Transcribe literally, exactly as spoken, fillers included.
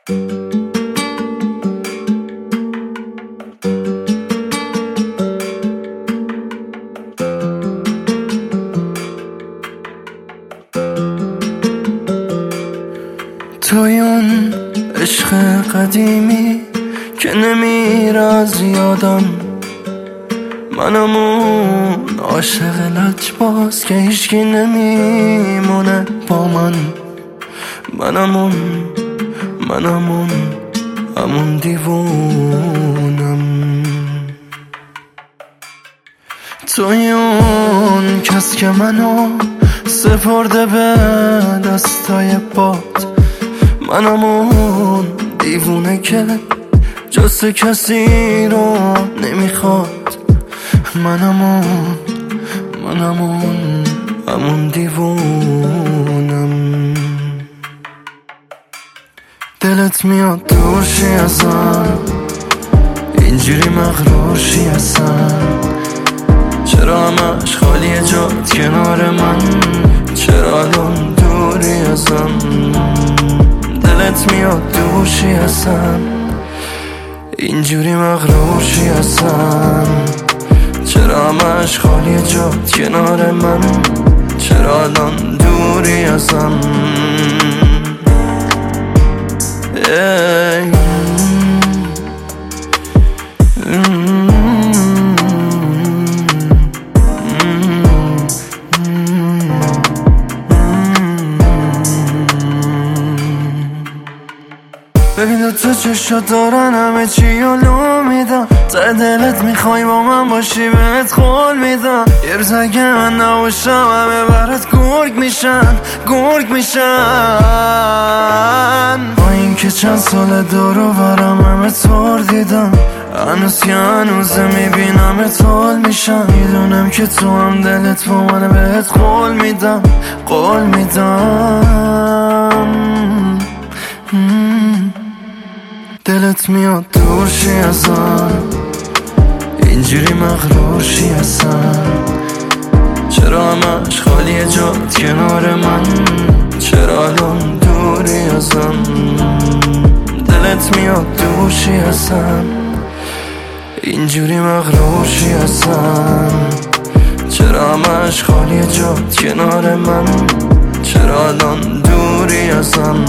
توی اون عشق قدیمی که نمیره از یادم، منم اون عاشق لجباز که هیچکی نمیمونه با من. منم اون منم اون همون دیوونم. توی اون کس که منو سپرده به دستای باد، منم اون دیوونه که جز کسی رو نمیخواد. منم اون منم اون همون دیوونم. دلت میاد دورشی ازم، اینجوری مغرورشی ازم. چرا همش خالیه جات کنار من، چرا الان دوری ازم. دلت میاد دورشی ازم، اینجوری مغرورشی ازم. چرا همش خالیه جات کنار من، چرا الان دوری ازم. ای ببین تو چشات دارن همه چی علوم میدم. ته دلت میخوای با من باشی بهت قول میدم. یه روز اگه من نباشم همه برات گرگ میشن گرگ میشن. با این که چند سال دورو برم همه طور دیدم، هنوز که هنوزه میبینم اتحال میشم. میدونم که تو هم دلت با من بهت قول میدم قول میدم. دلت میاد دورشی ازم، اینجوری مغرورشی ازم. چرا همش خالیه جات کنار من، چرا الان دوری ازم. دلت میاد دورشی ازم، اینجوری مغرورشی ازم. چرا همش خالیه جات کنار من، چرا الان دوری ازم.